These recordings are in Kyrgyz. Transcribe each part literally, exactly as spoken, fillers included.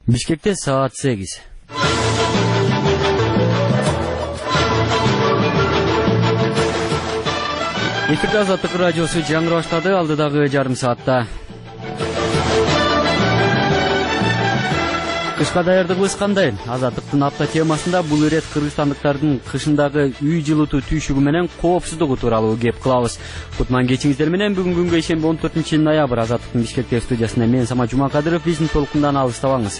Бишкекте саат сегиз. Эфирде Азаттык радиосу жаңыры баштады, алдыдагы жарым саатта. Кышка даярдыгыбыз кандай? Азаттыктын апта темасында бул ирет кыргызстандыктардын кышындагы үй жылытуу түйшүгү менен коопсуздугу тууралуу кеп кылабыз. Кутман кечиңиздер менен бүгүн күнгө ишемби он төртүнчү ноябрь Азаттыктын Бишкектеги студиясында мен Сама Жумакадыров, биздин толкундан алыстабаңыз.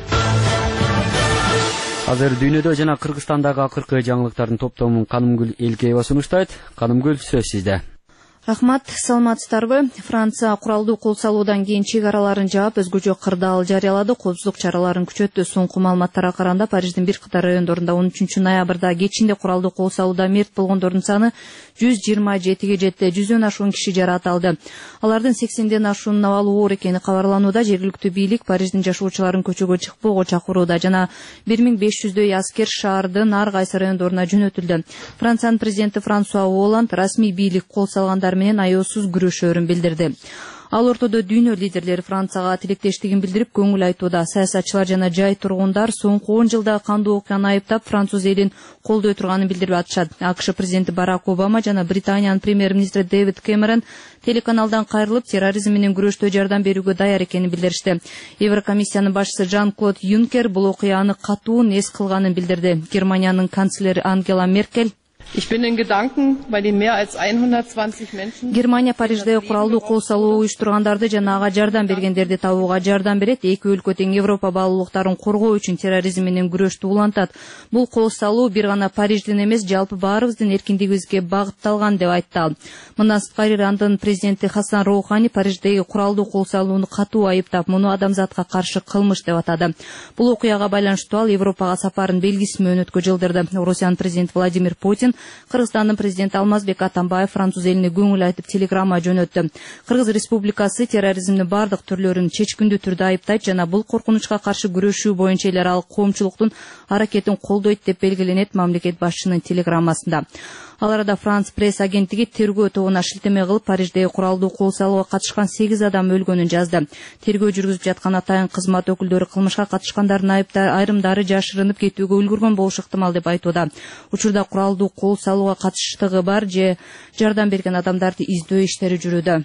Азыр дүйнөдө жана Кыргызстандагы акыркы жаңылыктардын топтомун Канымгүл Элкеева сунуштайт. Канымгүл, сөз сизде. Рахмат, саламатсыздарбы? Франция куралдуу кол салуудан кийин чек араларын жаап, өзгөчө кырдаал жарыялады, коопсуздук чараларын күчөттү. Соңку маалыматтарга караганда Париждин бир катар райондорунда он үчүнчү ноябрда кечинде куралдуу кол салууда мерт болгондордун саны жүз жыйырма жетиге жетти. жүздөн ашуун киши жаракат алды. Алардын сексенден ашуунун абалы оор экени кабарланууда. Жергиликтүү бийлик Париждин жашоочуларын көчөгө чыкпоого чакырууда жана бир миң беш жүздөй аскер шаардын ар кайсы райондоруна жөнөтүлдү. Франциянын президенти Франсуа Олланд расмий бийлик кол салгандар менен аеосуз күрөшөөрүн билдирди. Ал ортодо дүйнө лидерлери Францияга тилектештигин билдирип, көңүл айтууда. Саясатчылар жана жай тургундар соңку он жылда кандуу окуяны айыптап, француз элин колдой турганын билдирип атышат. АКШ президенти Барак Обама жана Британиянын премьер-министри Дэвид Кэмерон телеканалдан кайрылып, терроризм менен күрөштө жардам берүүгө даяр экенин билдиришти. Еврокомиссиянын башчысы Жан-Клод Юнкер бул окуяны катуу эс кылганын билдирди. Германиянын канцлери Ангела Меркель Ich bin in Gedanken bei den mehr als hundertzwanzig Menschen. Германия Парижде куралдуу кол салуу уюштургандарды жана ага жардам бергендерди табууга жардам берет. Эки өлкө тең Европа баалуулуктарын коргоо үчүн терроризм менен күрөштү улантат. Бул кол салуу бир гана Париждин эмес, жалпы баарыбыздын эркиндигибизге багытталган деп айтты ал. Мындан сырткары Ирандын президенти Хасан Роухани Париждеги куралдуу кол салууну катуу айыптап, муну адамзатка каршы кылмыш деп атады. Бул окуяга байланыштуу ал Европага сапарын белгисиз мөөнөткө жылдырды. Орусиянын президенти Владимир Путин Кыргызстандын президенти Алмазбек Атамбаев француз элине көңүл айтып телеграмма жөнөттү. Кыргыз республикасы терроризмдин бардык түрлөрүн чечкиндүү түрдө айыптайт жана бул коркунучка каршы күрөшүү боюнча эл аралык коомчулуктун аракетин колдойт деп белгиленет мамлекет башчынын телеграммасында. Ал арада Франс пресс агенттиги тергөө тобуна шилтеме кылып, Париждеги куралдуу кол салууга катышкан сегиз адам өлгөнүн жазды. Тергөө жүргүзүп жаткан атайын кызмат өкүлдөрү кылмышка катышкандардын айрымдары жашырынып кетүүгө үлгүргөн болушу ыктымал деп айтууда. Учурда куралдуу кол салууга катыштыгы бар же жардам берген адамдарды издөө иштери жүрүүдө.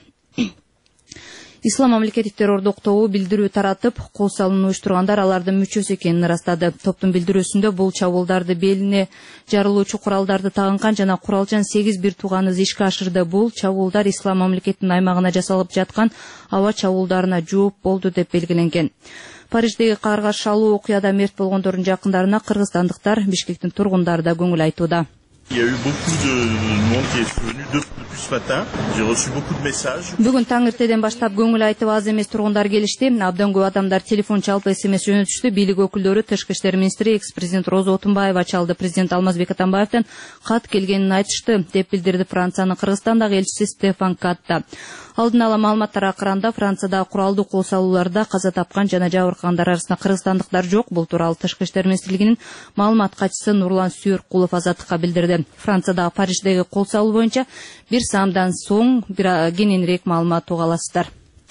Ислам мамлекеттик террордук тобу билдирүү таратып, кол салууну уюштургандар алардын мүчөсү экенин ырастады. Топтун билдирүүсүндө бул чабуулдарды белине жарылуучу куралдарды тагынган жана куралчан сегиз бир тууганыбыз ишке ашырды. Бул чабуулдар Ислам мамлекетинин аймагына жасалып жаткан аба чабуулдарына жооп болду деп белгиленген. Париждеги карга шалуу окуяда мерт болгондордун жакындарына кыргызстандыктар, Бишкектин тургундары да көңүл айтууда. Il y a eu beaucoup de monde qui est venu depuis ce matin. J'ai reçu beaucoup de messages. Бүгүн таң эртеден баштап көңүл айтып аз эмес тургундар келишти. Абдан көп адамдар телефон чалып эс эм эс жөнөтүштү. Бийлик өкүлдөрү, Тышкы иштер министри, экс-президент Роза Отунбаева чалды. Президент Алмазбек Атамбаевден кат келгенин айтышты, деп билдирди Франциянын Кыргызстандагы элчиси Стефан Катта. Алдын ала маалыматтарга караганда, Францияда куралдуу кол салууларда каза тапкан жана жабыркагандар арасында кыргызстандыктар жок. Бул тууралуу Тышкы иштер министрлигинин маалымат катчысы Нурлан Сүйөркулов Азаттыкка билдирди. Франциядагы Париждеги кол салуу боюнча бир саамдан соң бир кененирээк маалымат уга аласыздар.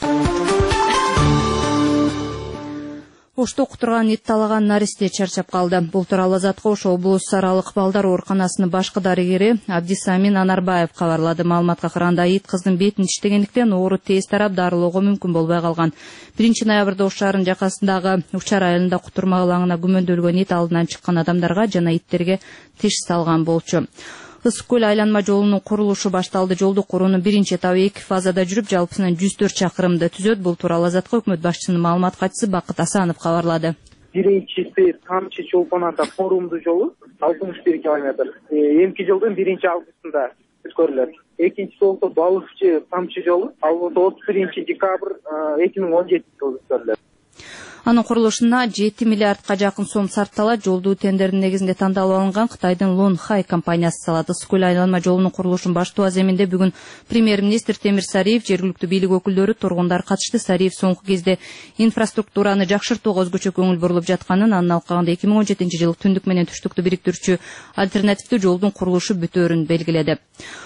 Ошто окутурган ит талаган наристе чарчап калды. Бул тууралуу Азатка Ош облус аралык балдар ооруканасынын башкы дарыгери Абдисамин Анарбаев кабарлады. Маалыматка караганда ит кыздын бетин тиштегендиктен оору тез тарап, дарылоого мүмкүн болбой калган. биринчи ноябрда Ош шаарынын жакасындагы Учар айылында кутурма ылаңына күмөндөлгөн ит алдынан чыккан адамдарга жана иттерге тиш салган болчу. Ысык көл айланма жолунун курулушу башталды. Жолду куруунун биринчи этабы эки фазада жүрүп, жалпысынан жүз төрт чакырымды түзөт. Бул тууралуу Азатка өкмөт башчысынын маалымат катчысы Бакыт Асанов кабарлады. Биринчиси Тамчы чолпон ата форумдуу жолу алтымыш бир километр. Эмки жылдын биринчи августунда өткөрүлөт. Экинчиси болсо Балыкчы Тамчы жолу ал болсо отуз биринчи декабрь эки миң он жетинчи жылы өткөрүлөт. Анын курулушуна жети миллиардка жакын сом сарпталат. Жолдуу тендердин негизинде тандалып алынган Кытайдын Лонхай компаниясы салат. Ысык көл айланма жолунун курулушун баштоо аземинде бүгүн премьер-министр Темир Сариев, жергиликтүү бийлик өкүлдөрү, тургундар катышты. Сариев соңку кезде инфраструктураны жакшыртууга өзгөчө көңүл бурулуп жатканын, анын алкагында эки миң он жетинчи жылы түндүк менен түштүктү бириктирүүчү альтернативдүү жолдун курулушу бүтөөрүн белгиледи.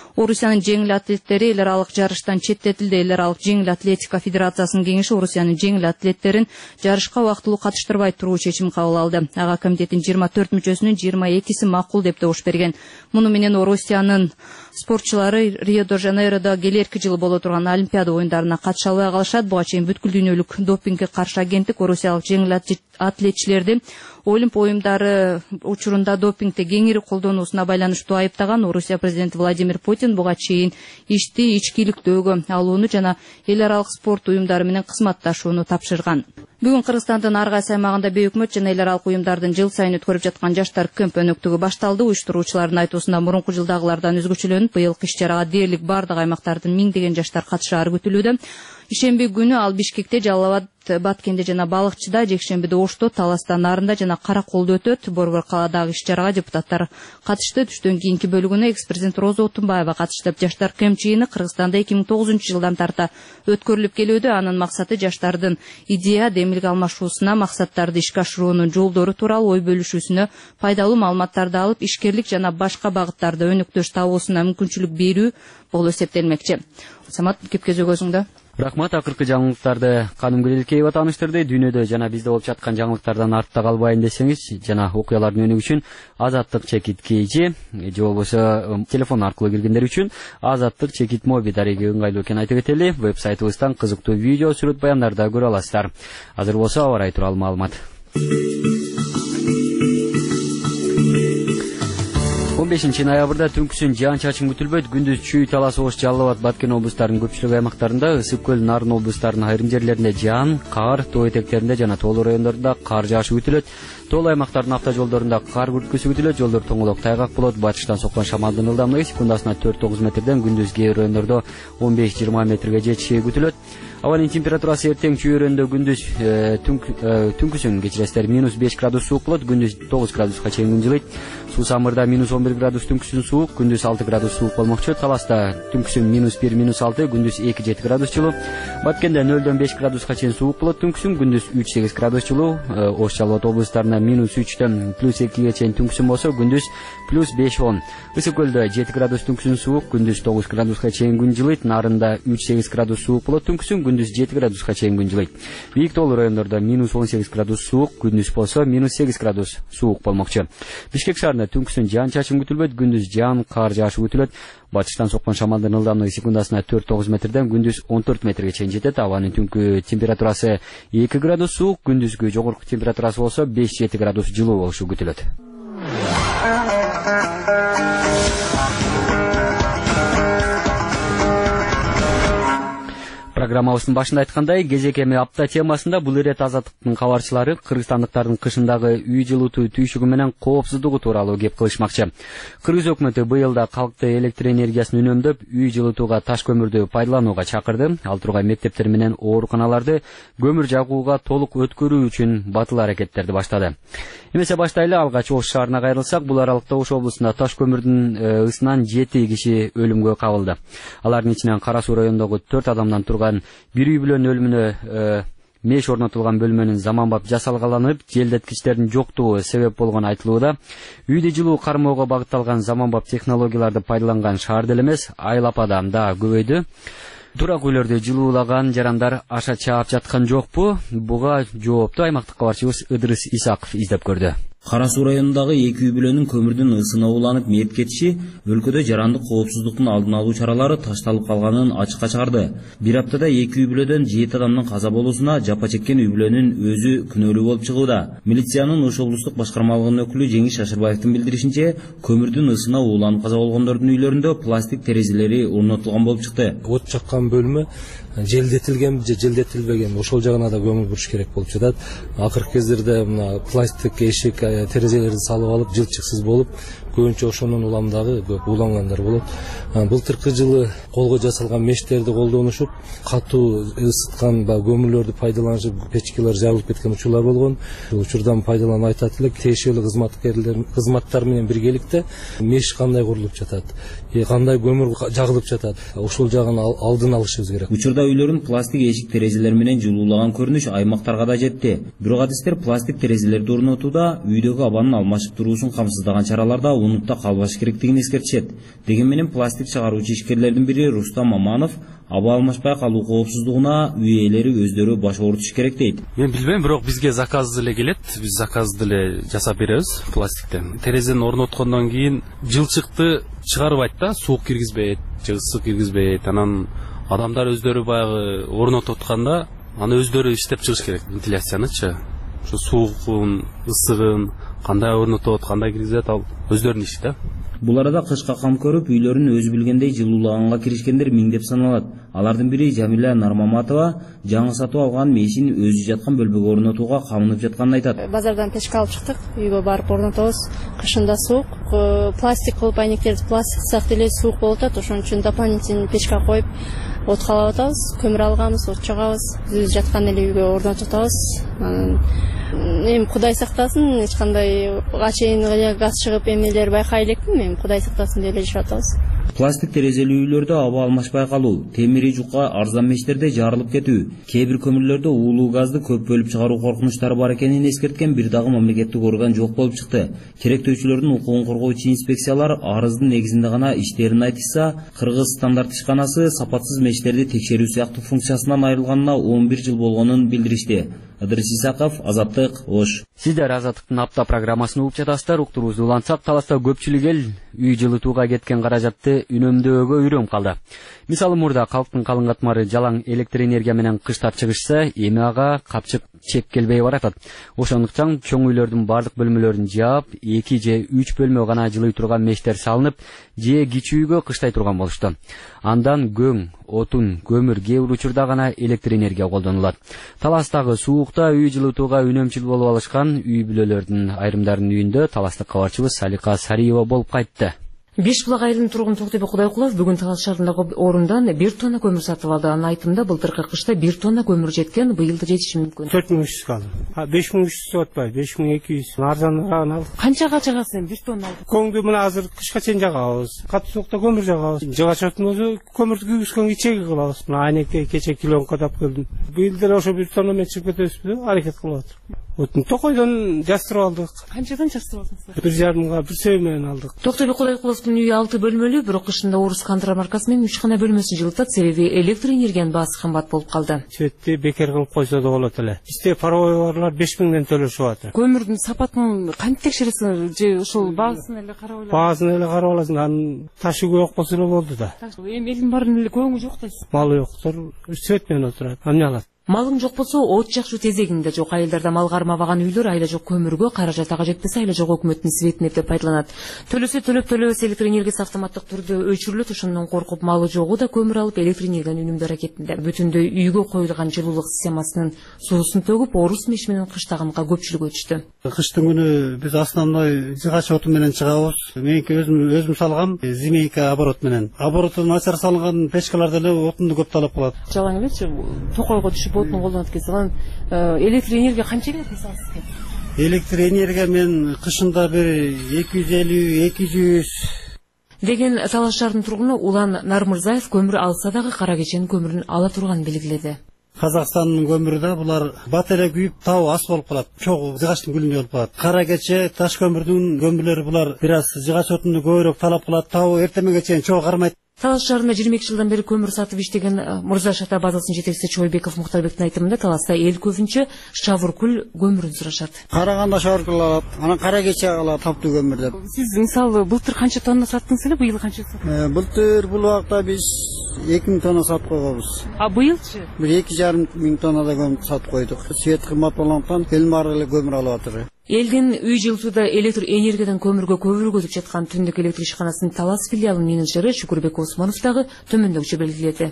Орусиянын жеңил атлеттери эл аралык жарыштан четтетилди. Эл аралык жеңил атлетика федерациясынын кеңеши Орусиянын жеңил атлеттерин жарышка убактылуу катыштырбай туруу чечим кабыл алды. Ага комитеттин жыйырма төрт мүчөсүнүн жыйырма экиси макул деп добуш берген. Муну менен Орусиянын спортчулары Рио-де-Жанейродо келерки жылы боло турган Олимпиада оюндарына катыша албай калышат. Буга чейин бүткүл дүйнөлүк допингге каршы агенттик орусиялык жеңил атлетчилерди Олимп оюндары учурунда допингди кеңири колдонуусуна байланыштуу айыптаган. Орусия президенти Владимир Путин буга чейин ишти ичкиликтөөгө алууну жана эл аралык спорт уюмдары менен кызматташууну тапшырган. Бүгүн Кыргызстандын ар кайсы аймагында бейөкмөт жана эл аралык уюмдардын жыл сайын өткөрүп жаткан жаштар көмпөнөктүгү башталды. Уюштуруучулардын айтуусунда мурунку жылдагылардан өзгөчөлөнүп, быйылкы иш-чарага дээрлик бардык аймактардын миңдеген жаштар катышаары күтүлүүдө. Ишемби күнү ал Бишкекте, Жалал Абад, Баткенде жана Балыкчыда, жекшембиде Ошто, Таласта, Нарында жана Караколдо өтөт. Борбор калаадагы иш-чарага депутаттар катышты. Түштөн кийинки бөлүгүнө экс-президент Роза Отунбаева катышты. Жаштар көм чыйыны Кыргызстанда эки миң тогузунчу жылдан тарта өткөрүлүп келүүдө. Анын максаты жаштардын идея, демилге алмашуусуна, максаттарды ишке ашыруунун жолдору тууралуу ой бөлүшүүсүнө, пайдалуу маалыматтарды алып, ишкерлик жана башка багыттарда өнөктөш табуусуна мүмкүнчүлүк берүү болуп эсептелмекчи. Самат, кепкезе көзүңдө. Рахмат, акыркы жаңылыктарды Каным Гелелкеева тааныштырды. Дүйнөдө жана бизде болуп жаткан жаңылыктардан артта калбайын десеңиз жана окуялардын өнүгүшү үчүн Азаттык чекит кейжи же болбосо телефон аркылуу киргендер үчүн Азаттык чекит моби дареги ыңгайлуу экенин айтып кетели. Веб-сайтыбыздан кызыктуу видео, сүрөт баяндарды көрө аласыздар. Азыр болсо аба ырайы тууралуу маалымат. он бешинчи ноябрда түнкүсүн жаан-чачын күтүлбөйт. Күндүз Чүй, Талас, Ош, Жалал Абад, Баткен облустарынын көпчүлүк аймактарында, Ысык көл, Нарын облустарынын айрым жерлеринде жаан, кар, тоо этектеринде жана тоолуу райондордо кар жаашы күтүлөт. Тоолуу аймактардын автожолдорунда кар күрткүсү күтүлөт. Жолдор тоңолок, тайгак болот. Батыштан соккон шамалдын ылдамдыгы секундасына төрт тогуз метрден, күндүз кээ бир райондордо он беш жыйырма метрге жетиши күтүлөт. Абанын температурасы эртең Чүй өрөндө күндүз түнкүсүн кечиресиздер минус беш градус суук болот, күндүз тогуз градуска чейин күн жылыйт. Суу Самырда минус он бир градус түнкүсүн суук, күндүз алты градус суук болмокчу. Таласта түнкүсүн минус бир минус алты, күндүз эки жети градус жылуу. Баткенде нөлдөн беш градуска чейин суук болот түнкүсүн, күндүз үч сегиз градус жылуу. Ош, Жалал Абад облустарында минус үчтөн плюс экиге чейин түнкүсүн болсо, күндүз плюс беш он. Ысык көлдө жети градус түнкүсүн суук, күндүз тогуз градуска чейин күн жылыйт. Нарында үч сегиз градус суук болот түнкүсүн, күндүз жети градуска чейин күн жылыйт. Бийик тоолуу райондордо минус он сегиз градус суук, күндүз болсо минус сегиз градус суук болмокчу. Бишкек шаарында түнкүсүн жаан-чачын күтүлбөйт, күндүз жаан, кар жаашы күтүлөт. Батыштан соккон шамалдын ылдамдыгы секундасына төрт тогуз метрден, күндүз он төрт метрге чейин жетет. Абанын түнкү температурасы эки градус суук, күндүзгү жогорку температурасы болсо беш жети градус жылуу болушу күтүлөт. Программабыздын башында айткандай, кезек эми апта темасында бул ирет Азаттыктын кабарчылары кыргызстандыктардын кышындагы үй жылытуу түйшүгү менен коопсуздугу тууралуу кеп кылышмакчы. Кыргыз өкмөтү быйыл да калкты электр энергиясын үнөмдөп, үй жылытууга таш көмүрдү пайдаланууга чакырды. Ал тургай мектептер менен ооруканаларды көмүр жагууга толук өткөрүү үчүн батыл аракеттерди баштады. Эмесе баштайлы, алгач Ош шаарына кайрылсак, бул аралыкта Ош облусунда таш көмүрдүн ысынан жети киши өлүмгө кабылды. Алардын ичинен Кара Суу районундагы төрт адамдан турган бир үй бүлөнүн өлүмүнө меш орнотулган бөлмөнүн заманбап жасалгаланып, желдеткичтердин жоктугу себеп болгону айтылууда. Үйдү жылуу кармоого багытталган заманбап технологияларды пайдаланган шаар деле эмес, айыл апада да көбөйдү. Турак үйлөрдү жылуулаган жарандар аша чаап жаткан жокпу? Буга жоопту аймактык кабарчыбыз Ыдырыс Исаков издеп көрдү. Кара Суу районундагы эки үй бүлөнүн көмүрдүн ысына уланып мээп кетиши өлкөдө жарандык коопсуздуктун алдын алуу чаралары ташталып калганын ачыкка чыгарды. Бир аптада эки үй бүлөдөн жети адамдын каза болуусуна жапа чеккен үй бүлөнүн өзү күнөөлүү болуп чыгууда. Милициянын Ош облустук башкармалыгынын өкүлү Жеңиш Шашырбаевдин билдиришинче, көмүрдүн ысына уланып каза болгондордун үйлөрүндө пластик терезелери орнотулган болуп чыкты. От жаккан бөлмө желдетилген же желдетилбеген, ошол жагына да көңүл буруш керек болуп жатат. Акыркы кездерде мына пластик эшик терезелерди салып алып, жылчыксыз болуп, көбүнчө ошонун уламдагы көп улангандар болот. Былтыркы жылы колго жасалган мештерди колдонушуп, катуу ысыткан көмүрлөрдү пайдаланышып, печкелер жабылып кеткен учурлар болгон. Бул учурдан пайдаланып айтат элек, тиешелүү кызматкерлер кызматтар менен биргеликте меш кандай курулуп жатат, кандай көмүр жагылып жатат, ошол жагын алдын алышыбыз керек. Учурда үйлөрүн пластик эшик терезелер менен жылуулаган көрүнүш аймактарга да жетти. Бирок адистер пластик терезелерди орнотууда үй үйдөгү абанын алмашып туруусун камсыздаган чараларда унутта калбаш керектигин эскертишет. Дегенменен пластик чыгаруучу ишкерлердин бири Рустам Аманов аба алмашпай калуу коопсуздугуна үй ээлери өздөрү баш оорутуш керек дейт. Мен билбейм, бирок бизге заказ деле келет. Биз заказ деле жасап беребиз пластиктен. Терезени орноткондон кийин жылчыкты чыгарбайт да, суук киргизбейт, же ысык киргизбейт. Анан адамдар өздөрү баягы орнотуп атканда аны өздөрү иштеп чыгыш керек, вентиляциянычы. Şu soğuğun, ısığın, kандай орнотот, кандай киргизет, ал өздөрүнүн иши да. Бул арада кышка кам көрүп, үйлөрүн өзү билгендей жылуулаганга киришкендер миңдеп саналат. Алардын бири Жамиля Нармаматова жаңы сатып алган мешин өзү жаткан бөлмөгө орнотууга камынып жатканын айтат. Базардан печке алып чыктык, үйгө барып орнотобуз. Кышында суук, пластик кылып айнектерди пластик сак деле суук болуп атат, ошон үчүн дополнительный печке коюп от калап атабыз, көмүр алганбыз, от чыгабыз, өзү жаткан эле үйгө орнотуп атабыз. Эми Кудай сактасын, эч кандай чейин газ чыгып эмнелер байкай элекмин, эми Кудай сактасын деп эле жашап атабыз. Пластик терезелүү үйлөрдө аба алмашпай калуу, темир жукка арзан мештерде жарылып кетүү, кээ бир көмүрлөрдө уулуу газды көп бөлүп чыгаруу коркунучтары бар экенин эскерткен бир дагы мамлекеттик орган жок болуп чыкты. Керектөөчүлөрдүн укугун коргоочу инспекциялар арыздын негизинде гана иштерин айтышса, Кыргыз стандарт ишканасы сапатсыз мештерди текшерүү сыяктуу функциясынан айрылганына он бир жыл болгонун билдиришти. Ыдырыс Исаков, Азаттык, Ош. Сиздер Азаттыктын апта программасын угуп жатасыздар. Уктуруубузду улантсак, Таласта көпчүлүк эл үй жылытууга кеткен каражатты үнөмдөөгө үйрөнүп калды. Мисалы мурда калктын калың катмары жалаң электр энергия менен кыштап чыгышса, эми ага капчык чек келбей баратат. Ошондуктан чоң үйлөрдүн бардык бөлмөлөрүн жаап, эки же үч бөлмө гана жылый турган мештер салынып, же кичүү үйгө кыштай турган болушту. Андан көң, отун, көмүр кээ бир учурда гана электр энергия колдонулат. Таластагы суукта үй жылытууга үнөмчүл болуп алышкан үй бүлөлөрдүн айрымдарынын үйүндө таластык кабарчыбыз Салика Сариева болуп кайтты. Беш булак айылынын тургуну Токтөбө Кудайкулов бүгүн Талас шаарындагы орундан бир тонна көмүр сатып алды. Анын айтымында былтыркы кышта бир тонна көмүр жеткен, быйыл да жетиши мүмкүн. төрт миң үч жүз калды. беш миң үч жүз атпайбы, беш миң эки жүз. Арзаныраак алдык. Канчага чыгасың бир тонна алдык? Көңдү мына азыр кышка чейин жагабыз. Катуу суукта көмүр жагабыз. Жыгачотун өзү көмүрдү күйгүзгөн чеги кылабыз. Мына айнекке кече килоңко тап келдим. Быйыл деле ошо бир тонна менен чыгып кетебизби? Аракет кылып атыр. Отун Токойдон жастырып алдык. Канчадан жастырып алдыңыз? бир жарым мыңга бир сөө менен алдык. Токтөбө Кудайкуловдун үйү алты бөлмөлүү, бирок кышында Орус Кандра маркасы менен үч гана бөлмөсүн жылытат, себеби электр энергиянын баасы кымбат болуп калды. Светти бекер кылып койсо да болот эле. Бизде паровойлор беш миңден төлөшүп атат. Көмүрдүн сапатын кантип текшересиңер же ошол баасын эле карап эле? Баасын эле карап аласың, анын ташы көп болсо эле болду да. Эми элдин баарынын эле көңү жок дейсиз. Малы жоктор свет менен отурат. Эмне алат? Малың жок болсо, от жакшы тезегиңде жок. Айылдарда мал кармабаган үйлөр айла жок көмүргө, каражат ага жетпесе айла жок өкмөттүн светине деп пайдаланат. Төлөсө төлөп төлөбөс электр энергиясы автоматтык түрдө өчүрүлөт, ошондон коркуп малы жогу да көмүр алып электр энергияны үнөмдөө аракетинде. Бүтүндөй үйгө коюлган жылуулук системасынын суусун төгүп, Орус меш менен кыштагынга көпчүлүк өтүштү. Кыштын күнү биз основной жыгач оту менен чыгабыз. Меники өзүм өзүм салгам, зимейка оборот менен. Обороту начар салынган печкалар деле отунду көп талап кылат. Жалаң элечи, Токойго түшүп отун колдонот экен. Электр энергия канча берет эсасызга? Электр энергия мен кышында бир эки жүз элүү эки жүз деген Талас шаарынын тургуну Улан Нармырзаев көмүр алса дагы кара кеченин көмүрүн ала турганын белгиледи. Казакстандын көмүрүдө булар бат эле күйүп табы ас болуп калат. Чогуу жыгачтын күлүнө болуп калат. Кара кече таш көмүрдүн көмүрлөрү булар бир аз жыгач отунду көбүрөөк талап кылат. Табы эртемеге чейин чогуу кармайт. Талас шаарында жыйырма эки жылдан бери көмүр сатып иштеген Мурза Шата базасынын жетекчиси Чойбеков Муктарбектин айтымында Таласта эл көбүнчө Шавуркүл көмүрүн сурашат. Караганда Шавуркүл алат, анан кара кече алат таптуу көмүр деп. Сиз мисалы былтыр канча тонна саттыңыз эле, быйыл канча саттыңыз? Былтыр бул убакта биз эки миң тонна сатып койгонбуз. А быйылчы? Бир эки жарым миң тоннада көмүр сатып койдук. Свет кымбат болгондуктан эл баары эле көмүр алып атыр. Элдин үй жылытууда электр энергиядан көмүргө көбүрөөк өтүп жаткан Түндүк электр ишканасынын Талас филиалынын менеджери Шукурбек Осмонов дагы төмөндөгүчө белгиледи.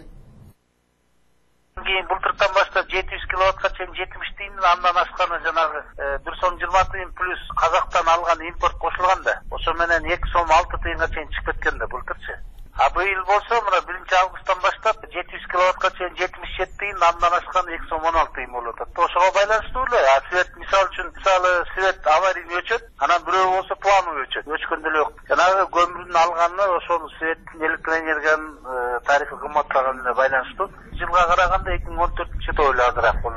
Былтыртан баштап жети жүз киловаттка чейин жетимиш тыйын, андан ашканы жанагы бир сом жыйырма тыйын плюс Казактан алган импорт кошулган да. Ошо менен эки сом алты тыйынга чейин чыгып кеткен да былтырчы. А быйыл болсо мына биринчи августтан баштап жети жүз киловаттка чейин жетимиш жети тыйын, андан ашканы эки сом он алты тыйын болуп атат. Ошого байланыштуу эле. А свет мисалы үчүн мисалы свет аварийный өчөт, анан бирөө болсо плановый өчөт. Өчкөндө эле жанагы көмүрдүн алганы ошол светтин электр энергиянын тарифи кымбатлаганына байланыштуу. Жылга караганда эки миң он төртүнчү жылда эле азыраак болуш.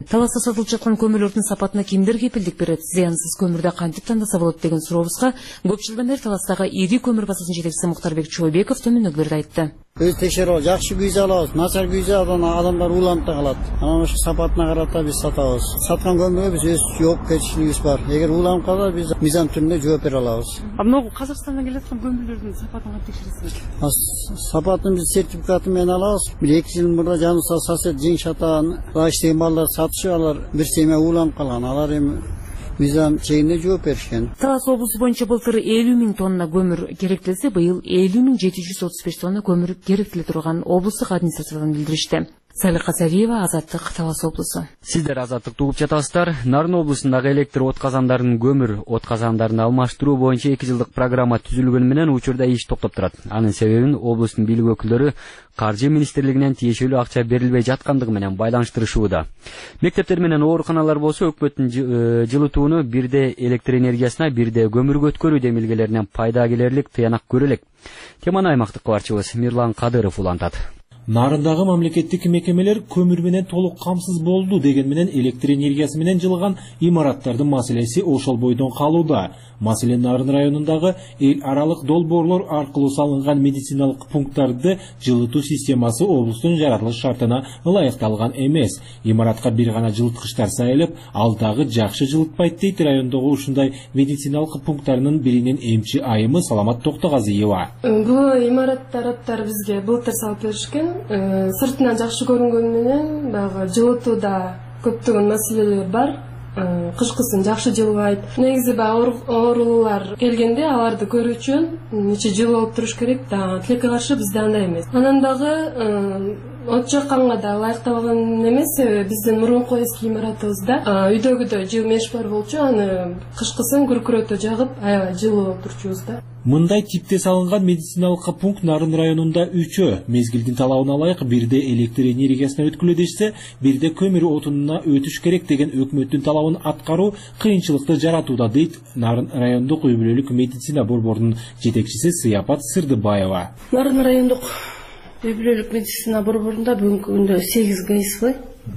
Таласта сатылып жаткан көмүрлөрдүн сапатына кимдер кепилдик берет? Зыянсыз көмүрдү кантип тандаса болот деген сурообузга көп жылдан бери Таластагы ири көмүр басасынын жетекчиси Муктарбек Чойбеков төмөндөгүлөрдү айтты. Өз текшеріп, жақсы күйзе алабыз, начар күйзе адамдар уланып та қалады. Анан ошо сапатына карата биз сатабыз. Саткан көмүргө биз өз жооп кетишибиз бар. Эгер уланып калса биз мыйзам түрүндө жооп бере алабыз. А мына Казакстандан келе аткан көмүрлөрдүн сапатын кантип текшересиз? Сапатын биз сертификаты менен алабыз. Бир эки жыл мурда жаныбызда сосед жең шатаан иштеген балдар сатышып, алар бир семья уланып калган. Алар эми мыйзам чегинде жооп беришкен. Талас облусу боюнча былтыр элүү миң тонна көмүр керектелсе, быйыл элүү миң жети жүз отуз беш тонна көмүр керектеле турган облустук администрациядан билдиришти. Салиха Сариева, Азаттык, Талас облусу. Сиздер Азаттыкты угуп жатасыздар. Нарын облусундагы электр от казандарын көмүр от казандарын алмаштыруу боюнча эки жылдык программа түзүлгөнү менен учурда иш токтоп турат. Анын себебин облустун бийлик өкүлдөрү Каржы министрлигинен тиешелүү акча берилбей жаткандыгы менен байланыштырышууда. Мектептер менен ооруканалар болсо өкмөттүн жылытууну бирде электр энергиясына, бирде көмүргө өткөрүү демилгелеринен пайда келерлик тыянак көрө элек. Теманы аймактык кабарчыбыз Мирлан Кадыров улантат. Нарындагы мамлекеттик мекемелер көмүр менен толук камсыз болду деген менен электр энергиясы менен жылган имараттардын маселеси ошол бойдон калууда. Маселен, Нарын районундагы эл аралык долбоорлор аркылуу салынган медициналык пункттарды жылытуу системасы облустун жаратылыш шартына ылайыкталган эмес. Имаратка бир гана жылыткычтар сайылып, ал дагы жакшы жылытпайт дейт райондогу ушундай медициналык пункттарынын биринин эмчи айымы Саламат Токтогазиева. Бул имарат тараптар бизге былтыр салып беришкен. Сыртынан жакшы көрүнгөнү менен баягы жылытууда көптөгөн маселелер бар. Кышкысын жакшы жылбайт. Негизи баягы оорулар келгенде аларды көрүү үчүн ичи жылуу болуп туруш керек да. Тилекке каршы бизде андай эмес. Анан дагы от жакканга да ылайыкталган эмес. Биздин мурунку эски имаратыбызда үйдөгүдөй жыл меш бар болчу. Аны кышкысын күркүрөтө жагып аябай жылуу болуп турчубуз да. Мындай типте салынган медициналык пункт Нарын районунда үчөө. Мезгилдин талабына ылайык бирде электр энергиясына өткүлө дешсе, бирде көмүр отунуна өтүш керек деген өкмөттүн талабын аткаруу кыйынчылыкты жаратууда дейт Нарын райондук үй бүлөлүк медицина борборунун жетекчиси Сыяпат Сырдыбаева. Нарын райондук үй бүлөлүк медицина борборунда бүгүнкү күндө сегиз ГСВ,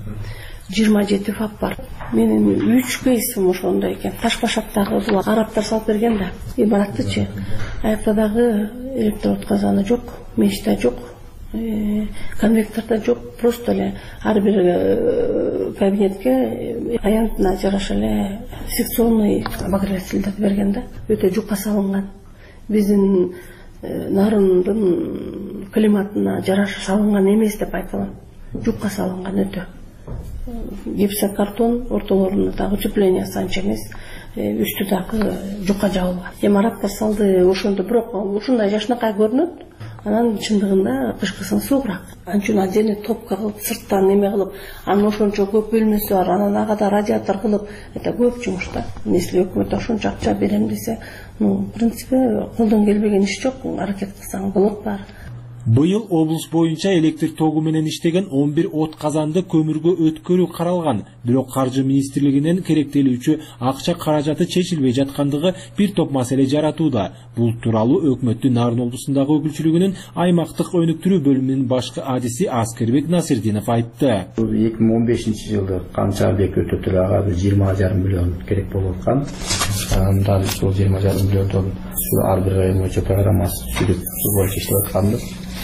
жыйырма жети ФАП бар. Менин үч кейсим ошондой экен. Таш-башактагы бул арабтар салып берген да. Имараттычы. Аякта дагы электр от казаны жок, меш да жок, конвектор да жок. Просто эле ар бир кабинетке аянтына жараша эле секционный обогревательдерди берген да. Өтө жукка салынган. Биздин Нарындын климатына жараша салынган эмес деп айтылам. Жукка салынган өтө. Гипсокартон ортолорунда дагы утепление анча эмес, үстү дагы жукка жабылган. Имараттар салды ошондо, бирок ушундай жашынакай көрүнөт. Анан чындыгында кышкысын суугураак. Анча отдельный топка кылып, сырттан неме кылып, анын ошончо көп бөлмөсү бар, анан агада радиатор кылып, это көп жумуш да. Если өкмөт ошончо акча берем десе, ну, в принципе, колдон келбеген иш жок, аракет кылсаң болот бар. Быйыл облус боюнча электр тогу менен иштеген он бир от казанды көмүргө өткөрүү каралган. Бирок Каржы министрлигинен керектелүүчү акча каражаты чечилбей жаткандыгы бир топ маселе жаратууда. Бул тууралуу өкмөттүн Нарын облусундагы өкүлчүлүгүнүн аймактык өнүктүрүү бөлүмүнүн башкы адиси Аскербек Насирдинов айтты. эки миң он бешинчи жылы канча бек өтөп эле ага жыйырма жарым миллион керек болуп аткан. Анда ошол жыйырма жарым миллиондон ар бир район боюнча программасы түзүлүп, бул боюнча иштеп атканбыз.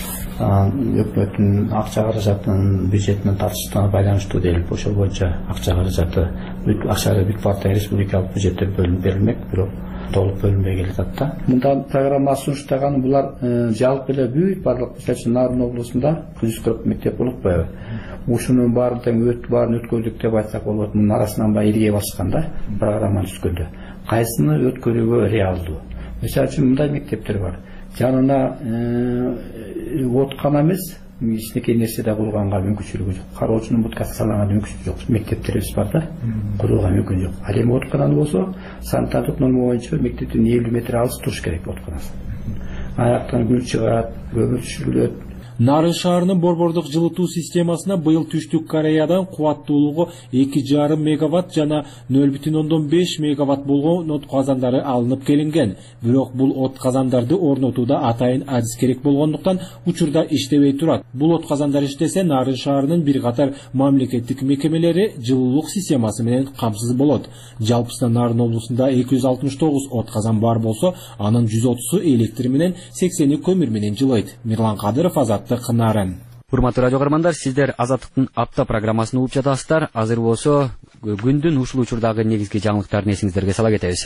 Өкмөттүн акча каражатынын бюджетинен тартыштыгына байланыштуу делип, ошол боюнча акча каражаты акча бүт партия республикалык бюджетте бөлүнүп берилмек, бирок толук бөлүнбөй келатат да. Мындан программа сунуштаган булар жалпы эле бүт барлык мисалы Нарын облусунда жүз кырк мектеп болуппайбы? Ушунун баарын тең өт баарын өткөрдүк деп айтсак болот. Мунун арасынан баа ирге басканда программаны түзгөндө кайсыны өткөрүүгө реалдуу? Мисалы үчүн мындай мектептер бар. Жанына откана эмес, кичинекей нерсе да курганга мүмкүнчүлүгү жок. Кароочунун будкасы салганга мүмкүнчүлүгү жок. Мектептерибиз бар да, курууга мүмкүн жок. Ал эми откананы болсо, санитардык норма боюнча мектептен элүү метр алыс туруш керек отканасы. Аяктан гүл чыгат, көмүр түшүрүлөт. Нарын шаарынын борбордук жылытуу системасына быйыл Түштүк Кореядан кубаттуулугу эки жарым мегаватт жана нөл бүтүн ондон беш мегаватт болгон от казандары алынып келинген. Бирок бул от казандарды орнотууда атайын адис керек болгондуктан учурда иштебей турат. Бул от казандар иштесе Нарын шаарынын бир катар мамлекеттик мекемелери жылуулук системасы менен камсыз болот. Жалпысынан Нарын облусунда эки жүз алтымыш тогуз от казан бар болсо, анын жүз отузу электр менен, сексени көмүр менен жылыйт. Мирлан Кадыров, Азаттык, Нарын. Урматтуу радио көрөрмандар, сиздер Азаттыктын апта программасын угуп жатасыздар. Азыр болсо күндүн ушул учурдагы негизги жаңылыктарын эсиңиздерге сала кетебиз.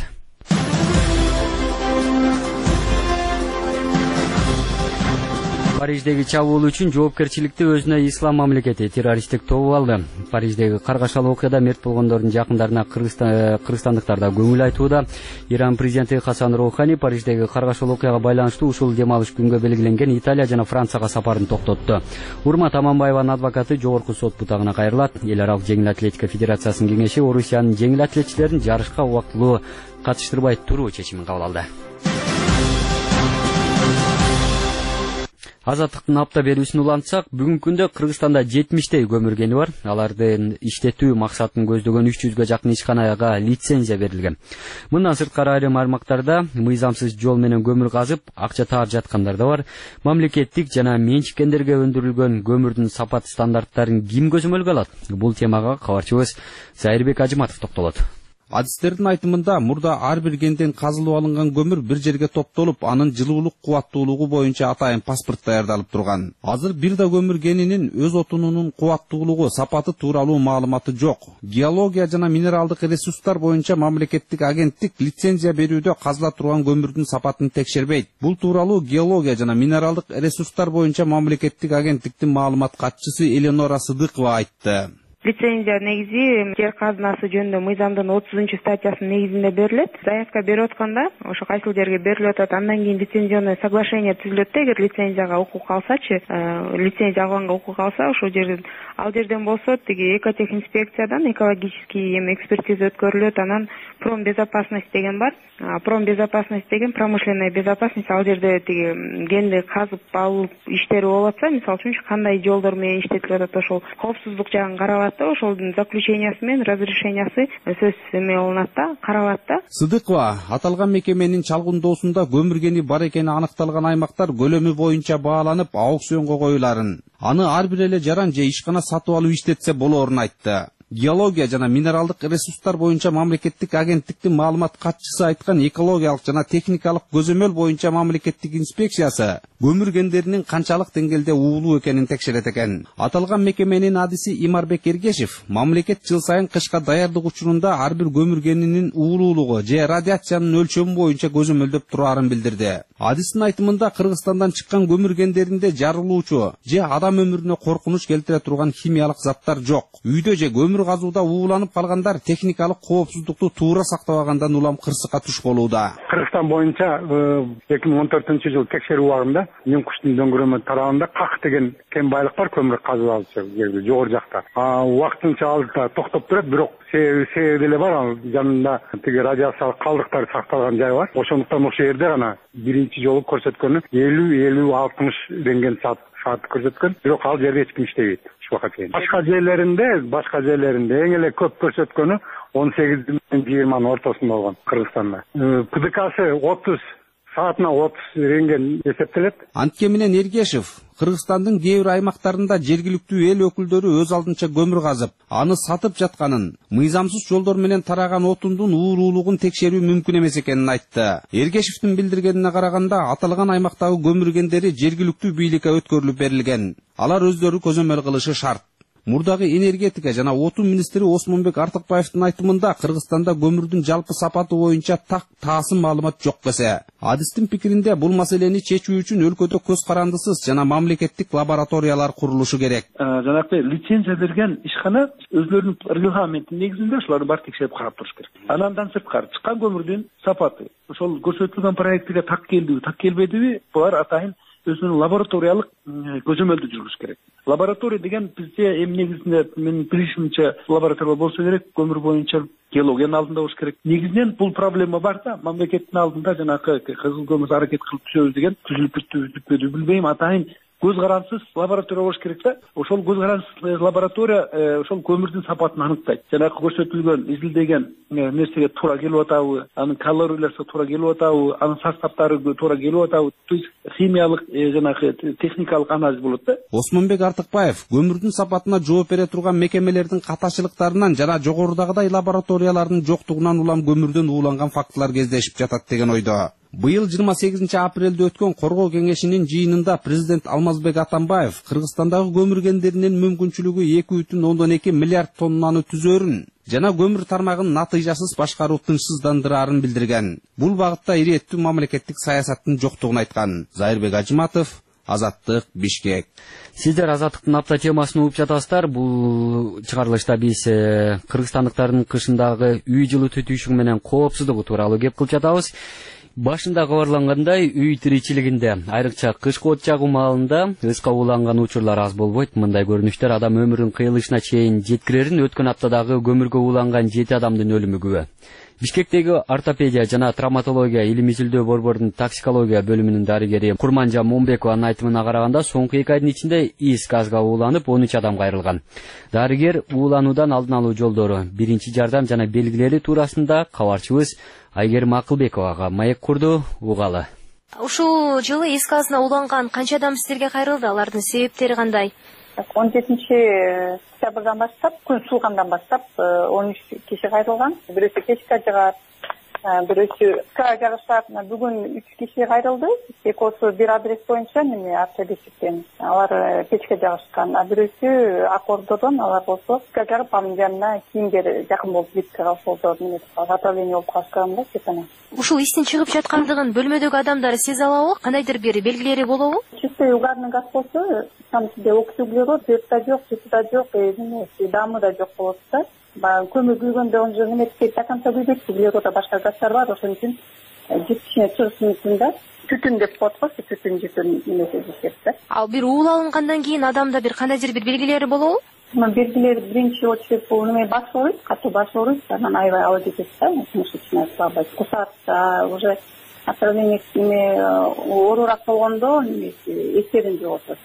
Париждеги чабуул үчүн жоопкерчиликти өзүнө ислам мамлекети террористтик тобу алды. Париждеги каргашалуу окуяда мерт болгондордун жакындарына кыргызстандыктар да көңүл айтууда. Иран президенти Хасан Роухани Париждеги каргашалуу окуяга байланыштуу ушул дем алыш күнгө белгиленген Италия жана Францияга сапарын токтотту. Урмат Аманбаеванын адвокаты жогорку сот бутагына кайрылат. Эл аралык жеңил атлетика федерациясынын кеңеши Орусиянын жеңил атлетчилерин жарышка убактылуу катыштырбай туруу чечимин кабыл алды. Азаттыктын апта берүүсүн улантсак, бүгүнкү күндө Кыргызстанда жетимиштей көмүр кени бар. Алардын иштетүү максатын көздөгөн үч жүзгө жакын ишканага лицензия берилген. Мындан сырткары айрым аймактарда мыйзамсыз жол менен көмүр казып, акча таап жаткандар да бар. Мамлекеттик жана менчиккендерге өндүрүлгөн көмүрдүн сапат стандарттарын ким көзөмөлгө алат? Бул темага кабарчыбыз Зайырбек Ажыматов токтолот. Адистердин айтымында мурда ар бир кенден казылып алынган көмүр бир жерге топтолуп, анын жылуулук кубаттуулугу боюнча атайын паспорт даярдалып турган. Азыр бир да көмүр кенинин өз отунунун кубаттуулугу, сапаты тууралуу маалыматы жок. Геология жана минералдык ресурстар боюнча мамлекеттик агенттик лицензия берүүдө казыла турган көмүрдүн сапатын текшербейт. Бул тууралуу геология жана минералдык ресурстар боюнча мамлекеттик агенттиктин маалымат катчысы Эленора Сыдыкова айтты. Лицензия негизи жер казынасы жөнүндө мыйзамдын отузунчу статьясынын негизинде берилет. Заявка берип атканда ошо кайсыл жерге берилип атат, андан кийин лицензионный соглашение түзүлөт да, эгер лицензияга укук алсачы, лицензия алганга укук алса, ошол жерден ал жерден болсо тиги экотехинспекциядан экологический эми экспертиза өткөрүлөт, анан промбезопасность деген бар. Промбезопасность деген промышленная безопасность, ал жерде тиги кенди казып алуу иштери болуп атса, мисалы үчүн кандай жолдор менен иштетилип атат, ошол коопсуздук жагын каралат. Ошолдун заключениясы менен разрешениясы сөз эме болунат да, каралат да. Сыдыкова аталган мекеменин чалгындоосунда көмүр кени бар экени аныкталган аймактар көлөмү боюнча бааланып, аукционго коюларын, аны ар бир эле жаран же ишкана сатып алып иштетсе болоорун айтты. Геология жана минералдык ресурстар боюнча мамлекеттик агенттиктин маалымат катчысы айткан экологиялык жана техникалык көзөмөл боюнча мамлекеттик инспекциясы көмүр кендеринин канчалык деңгээлде уулуу экенин текшерет экен. Аталган мекеменин адиси Имарбек Эргешев мамлекет жыл сайын кышка даярдык учурунда ар бир көмүр кенинин уулуулугу же радиациянын өлчөмү боюнча көзөмөлдөп тураарын билдирди. Адистин айтымында Кыргызстандан чыккан көмүр кендеринде жарылуучу же адам өмүрүнө коркунуч келтире турган химиялык заттар жок. Үйдө же көмүр казууда ууланып калгандар техникалык коопсуздукту туура сактабагандан улам кырсыкка туш болууда. Кыргызстан боюнча эки миң он төртүнчү жыл текшерүү убагында Мен куштун дөңгөрөмө тарабында Как деген кен байлык бар, көмүр казып алчу жерде жогору жакта. Убактынча ал токтоп турат, бирок себеби деле бар, ал жанында тиги радиациялык калдыктар сакталган жай бар. Ошондуктан ошол жерде гана биринчи жолу көрсөткөнү элүү элүү алтымыш рентген саат көрсөткөн, бирок ал жерде эч ким иштебейт. Башка жерлеринде, башка жерлеринде эң эле көп көрсөткөнү он сегиз менен жыйырманын ортосунда болгон Кыргызстанда. ПДКсы отуз, саатына отуз рентген эсептелет. Антке менен Эргешев Кыргызстандын кээ бир аймактарында жергиликтүү эл өкүлдөрү өз алдынча көмүр казып, аны сатып жатканын, мыйзамсыз жолдор менен тараган отундун уулуулугун текшерүү мүмкүн эмес экенин айтты. Эргешевдин билдиргенине караганда, аталган аймактагы көмүр кендери жергиликтүү бийликке өткөрүлүп берилген. Алар өздөрү көзөмөл кылышы шарт. Мурдагы энергетика жана отун министри Осмонбек Артыкбаевдин айтымында Кыргызстанда көмүрдүн жалпы сапаты боюнча так таасым маалымат жок десе. Адистин пикиринде бул маселени чечүү үчүн өлкөдө көз карандысыз жана мамлекеттик лабораториялар курулушу керек. Жанагы лицензия берген ишкана өзлөрүнүн регламентинин негизинде ошолорду баары текшерип карап туруш керек. Андан сырткары чыккан көмүрдүн сапаты, ошол көрсөтүлгөн проектиге так келдиби, так келбедиби, булар атайын өзүнүн лабораториялык көзөмөлдү жүргүзүш керек. Лаборатория деген бизде эми негизинде менин билишимче лаборатория болсо керек, көмүр боюнча геологиянын алдында болуш керек. Негизинен бул проблема бар да, мамлекеттин алдында жанагы кызыл көмүр аракет кылып түшөбүз деген түзүлүп бүттүбү, бүтпөдү билбейм, атайын көз карансыз лаборатория болуш керек да. Ошол көз карансыз лаборатория ошол көмүрдүн сапатын аныктайт. Жанагы көрсөтүлгөн, изилдеген нерсеге туура келип атабы, анын калориялары туура келип атабы, анын составтары туура келип атабы, то есть химиялык жанагы техникалык анализ болот да. Осмонбек Артыкбаев көмүрдүн сапатына жооп бере турган мекемелердин катачылыктарынан жана жогорудагыдай лабораториялардын жоктугунан улам көмүрдөн ууланган фактылар кездешип жатат деген ойдо. Быйыл жыйырма сегизинчи апрелде өткөн коргоо кеңешинин жыйынында президент Алмазбек Атамбаев Кыргызстандагы көмүр кендеринин мүмкүнчүлүгү эки бүтүн ондон эки миллиард тоннаны түзөрүн жана көмүр тармагын натыйжасыз башкаруу тынчсыздандырарын билдирген. Бул багытта ирээттүү мамлекеттик саясаттын жоктугун айткан. Зайырбек Ажыматов, Азаттык, Бишкек. Сиздер Азаттыктын апта темасын угуп жатасыздар. Бул чыгарылышта биз кыргызстандыктардын кышындагы үй жылытуу түйшүгү менен коопсуздугу тууралуу кеп кылып жатабыз. Башында кабарлангандай, үй тиричилигинде, айрыкча кышкы от жагуу маалында ыска ууланган учурлар аз болбойт. Мындай көрүнүштөр адам өмүрүнүн кыйылышына чейин жеткирерин өткөн аптадагы көмүргө ууланган жети адамдын өлүмү күбө. Бишкектеги ортопедия жана травматология илим изилдөө борборунун токсикология бөлүмүнүн дарыгери Курманжа Момбекованын айтымына караганда, соңку эки айдын ичинде иис газга ууланып он үч адам кайрылган. Дарыгер уулануудан алдын алуу жолдору, биринчи жардам жана белгилери туурасында кабарчыбыз Айгерим Акылбековага маек курду, угалы. Ушул жылы иис газына ууланган канча адам сиздерге кайрылды? Алардын себептери кандай? он жетинчи октябрдан баштап, күн сулгандан баштап он үч киши кайрылган. Бирөөсү кечке жагат, бирөөсү кыска жагышат. Бүгүн үч киши кайрылды. Экөөсү бир адрес боюнча мени автодесиктен. Алар кечке жагышкан. А бирөөсү Акордодон, алар болсо кыска жагып, анын жанына кийимдер жакын болуп кетти. Ошолдо мен отравление болуп калышкан да кетана. Ушул истин чыгып жаткандыгын бөлмөдөгү адамдар сезе алабы? Кандайдыр бир белгилери болобу? Чистой угарный газ болсо, там сизде оксиуглерод, свет да жок, цвети да жок, дамы да жок болот да. Көмүр күйгөндө он жыл неметке до конца күйбөйт, углерода башка газдар бар, ошон үчүн житкичине чыгышын үчүн да түтүн деп коет го, түтүн жүтүн немесе дешет да. Ал бир уул алынгандан кийин адамда бир кандайдыр бир белгилери болобу? Белгилери биринчи очередь бул неме баш ооруйт, катуу баш ооруйт, анан аябай алып кетет да, мышечная слабость, кусат, уже отравление неме оорураак болгондо эсерин жоготот.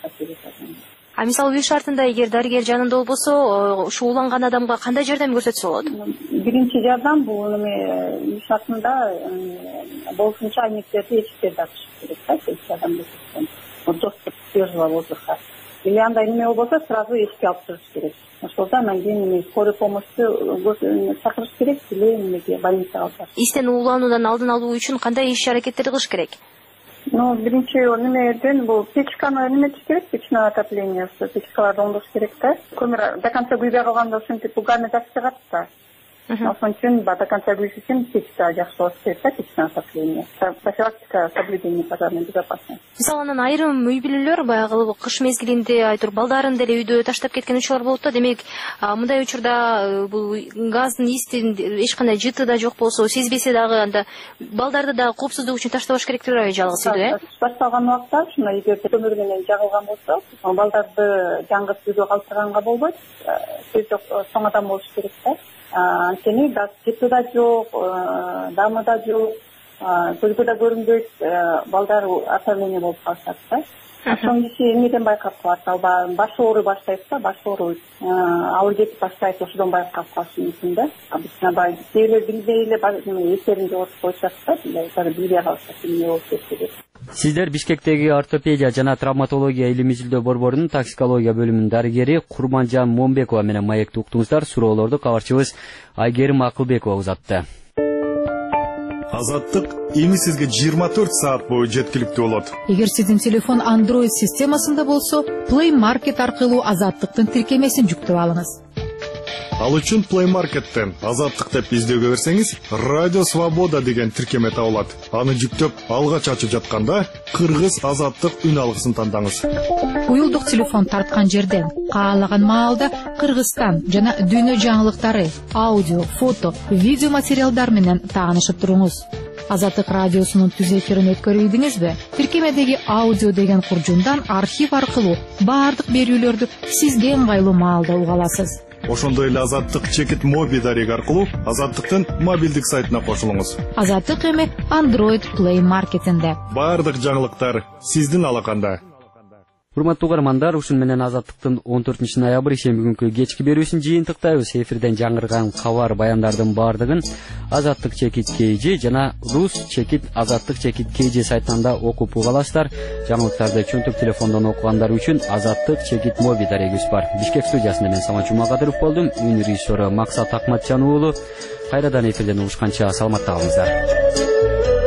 А мисалы үй шартында эгер дарыгер жанында болбосо, ушу ууланган адамга кандай жардам көрсөтсө болот? Биринчи жардам бул неме үй шартында болушунча айнектерди эчиктерди ачыш керек да, эч адам эчиктен. Доступ свежего воздуха. Или андай неме болбосо, сразу эшикке алып чыгыш керек. Ошолда анан кийин скорый помощьту чакырыш керек, или немеге больницага алып барыш. Истен уулануудан алдын алуу үчүн кандай иш-аракеттерди кылыш керек? Ну, биринчи немеден бул печканы неметиш керек, печное отопление, печкаларды оңдош керек да. Көмүр до конца күйбөй калганда ушинтип угарный газ чыгат да. Ошон үчүн до конца күйүш үчүн печка жакшы болуш керек да, печное отопление. Профилактика соблюдения пожарной безопасности. Мисалы анан айрым үй бүлөлөр баягы кыш мезгилинде айтор балдарын деле үйдө таштап кеткен учурлар болот да. Демек, мындай учурда бул газдын иістен эч кандай жыты да жок болсо, сезбесе дагы анда балдарды да коопсуздук үчүн таштабаш керек деп ойлойм, жалгыз үйдө, э? Башталган убакта ушундай эгер көмүр менен жагылган болсо, балдарды жаңгыз үйдө калтырганга болбойт. Сөз жок, соң адам болуш керек да. Анткени газ жыты да жок, дамы да жок, көзгө да көрүнбөйт, балдар отравление болуп калышат да. Ошон киши эмнеден байкап калат? Ал баш ооруй баштайт да, баш ооруйт, ауыр кетип баштайт, ошодон байкап калышы мүмкүн да. Обычно кээде билбей эле эсерин жоготуп коюшат да, билбей калышат эмне болуп кетти. Сиздер Бишкектеги ортопедия жана травматология илим изилдөө борборунун токсикология бөлүмүнүн дарыгери Курманжан Момбекова менен маекти уктуңуздар. Суроолорду кабарчыбыз Айгерим Акылбекова узатты. Азаттык эми сизге жыйырма төрт саат бою жеткиликтүү болот. Эгер сиздин телефон Android системасында болсо, Play Market аркылуу Азаттыктын тиркемесин жүктөп алыңыз. Ал үчүн Play Market'тен Азаттык деп издөөгө берсеңиз, Радио Свобода деген тиркеме табылат. Аны жүктөп, алгач ачып жатканда Кыргыз Азаттык үн алгысын тандаңыз. Уюлдук телефон тарткан жерден каалаган маалда Кыргызстан жана дүйнө жаңылыктары, аудио, фото, видео материалдар менен таанышып туруңуз. Азаттык радиосунун түз эфирин өткөрүйдүңүзбү? Тиркемедеги аудио деген куржундан архив аркылуу баардык берүүлөрдү сизге ыңгайлуу маалда уга аласыз. Ошондой эле Азаттык чекит моби дареги аркылуу Азаттыктын мобилдик сайтына кошулуңуз. Азаттык эми Android Play Market'инде. Баардык жаңылыктар сиздин алаканда. Урматтуу угармандар, ушун менен Азаттыктын он төртүнчү ноябрь ишемби күнкү кечки берүүсүн жыйынтыктайбыз. Эфирден жаңырган кабар баяндардын баардыгын Азаттык чекит kg жана Рус чекит Азаттык чекит kg сайтында окуп уга аласыздар. Жаңылыктарды чөнтөк телефондон окугандар үчүн Азаттык чекит моби дарегибиз бар. Бишкек студиясында мен Самат Жумакадыров болдум. Үн режиссеру Максат Акматжан уулу. Кайрадан эфирден угушканча саламатта калыңыздар.